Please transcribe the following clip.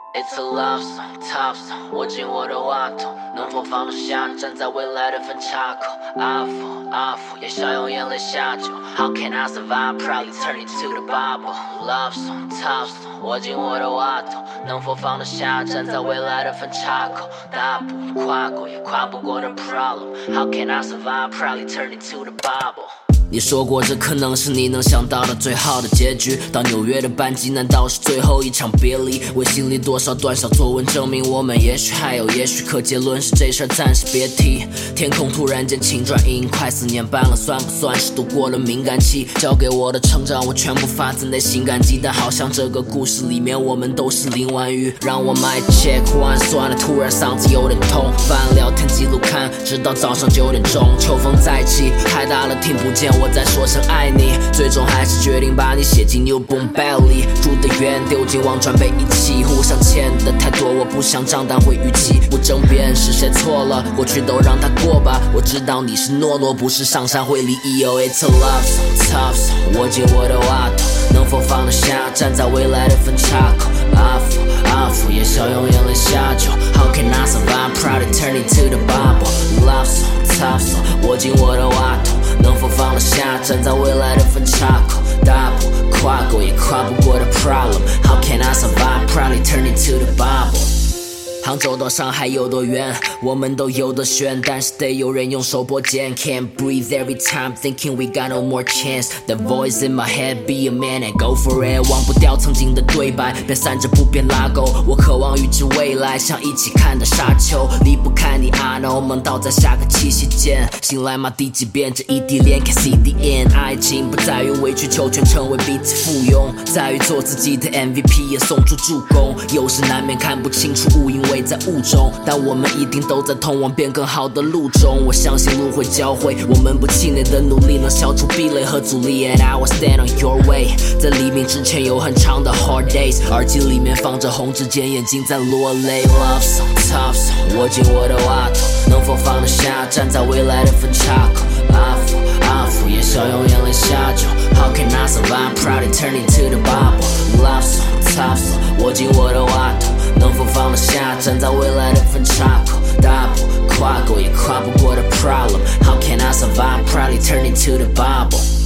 It's a love song, top song， 握紧我的话筒，能否放得下？站在未来的分岔口。阿福也笑用眼泪下酒。How can I survive? Probably turn into the Bible. Love song, top song， 握紧我的话筒，能否放得下？站在未来的分岔口。大步跨过也跨不过的 problem. How can I survive? Probably turn into the Bible.你说过这可能是你能想到的最好的结局，到纽约的班机难道是最后一场别离？微信里多少段小作文证明我们也许还有也许，可结论是这事儿暂时别提。天空突然间晴转阴，快4年半了，算不算是度过了敏感期？交给我的成长我全部发自内心感激，但好像这个故事里面我们都是林婉玉。让我 mic check one， 算了，突然嗓子有点痛，翻聊天记录看，直到早上9点钟，秋风再起，太大了听不见我在说声爱你，最终还是决定把你写进 New Boom Bell 里，住得远丢进网转被遗弃，互相欠的太多，我不想账单会逾期，不争辩是谁错了，过去都让它过吧，我知道你是懦弱，不是上山会离异。It's a love song, top song， 握紧我的话筒，能否放得下？站在未来的分岔口。阿福也笑用眼泪下酒。How can I survive? Proud to turn into the Bible. Love song, top song， 握紧我的话筒，能否放得下？站在未来的分岔口。大步跨过也跨不过的 problem. How can I survive? Proudly turn into the Bible.杭州到上海有多远，我们都有的选，但是得有人用手拨键。Can't breathe every time thinking we got no more chance. The voice in my head, be a man and go for it. 忘不掉曾经的对白，别散着不变拉钩。我渴望预知未来，像一起看的沙丘，离不开你 I know， 梦到在下个七夕见。醒来吗？第几遍这异地恋 can see the end。爱情不在于委曲求全，成为彼此附庸，在于做自己的 MVP 也送出助攻。有时难免看不清楚雾因为在雾中，但我们一定都在通往变更好的路中。我相信路会教会我们不气馁的努力，能消除壁垒和阻力。And I will stand on your way。在黎明之前有很长的 hard days， 耳机里面放着红指尖，眼睛在落泪。Love song, top song， 握紧我的话筒，能否放得下？站在未来的分岔口。阿福也笑用眼泪下酒。How can I survive? Proudly turn into the Bible. Love song, top song， 握紧我的话筒，能否放得下？站在未来的分岔口。大步跨过也跨不过的 problem. How can I survive? Proudly turn into the Bible.